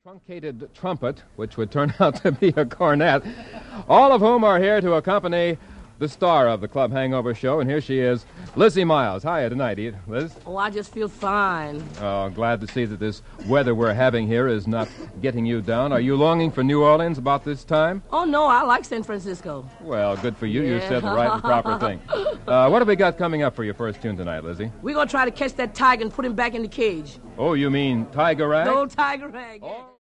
truncated trumpet, which would turn out to be a cornet, all of whom are here to accompany the star of the Club Hangover Show, and here she is, Lizzie Miles. Hiya tonight, Liz. Oh, I just feel fine. Oh, glad to see that this weather we're having here is not getting you down. Are you longing for New Orleans about this time? Oh, no, I like San Francisco. Well, good for you. You Yeah. said the right and proper thing. What have we got coming up for your first tune tonight, Lizzie? We're going to try to catch that tiger and put him back in the cage. Oh, you mean Tiger Rag? No tiger rag. Oh.